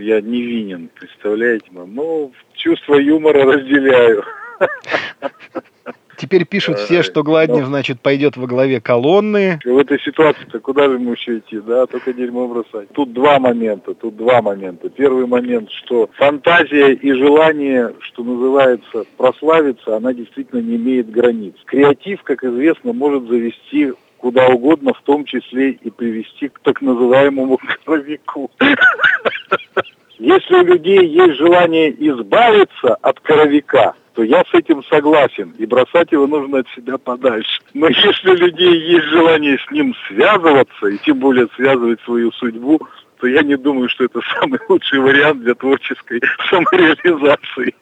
я невинен, представляете? Ну, чувство юмора разделяю. Теперь пишут все, что Гладнев, значит, пойдет во главе колонны. В этой ситуации-то куда же ему еще идти, да? Только дерьмо бросать. Тут два момента. Первый момент, что фантазия и желание, что называется, прославиться, она действительно не имеет границ. Креатив, как известно, может завести куда угодно, в том числе и привести к так называемому коровику. Если у людей есть желание избавиться от коровика, то я с этим согласен, и бросать его нужно от себя подальше. Но если у людей есть желание с ним связываться, и тем более связывать свою судьбу, то я не думаю, что это самый лучший вариант для творческой самореализации.